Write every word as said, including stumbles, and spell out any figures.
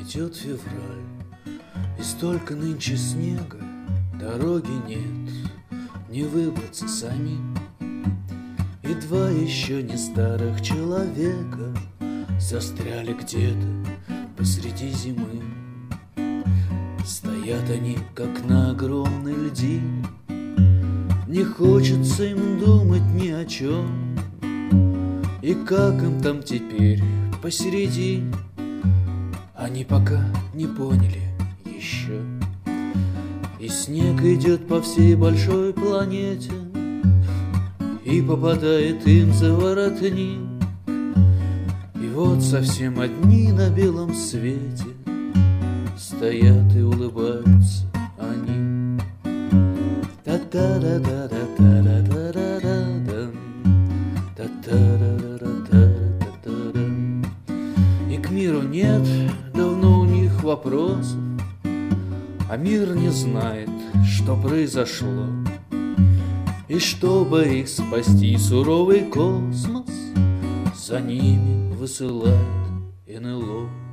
Идет февраль, и столько нынче снега, дороги нет, не выбраться самим. И два еще не старых человека застряли где-то посреди зимы. Стоят они, как на огромной льдине, не хочется им думать ни о чем. И как им там теперь посередине, они пока не поняли еще. И снег идет по всей большой планете и попадает им за воротник. И вот совсем одни на белом свете стоят и улыбаются они. Та-та-да-да-да-да-да-да-да-да, та-та-да-да-да-да-да-да. И к миру нет давно у них вопросов, а мир не знает, что произошло. И чтобы их спасти, суровый космос за ними высылает эн эл о.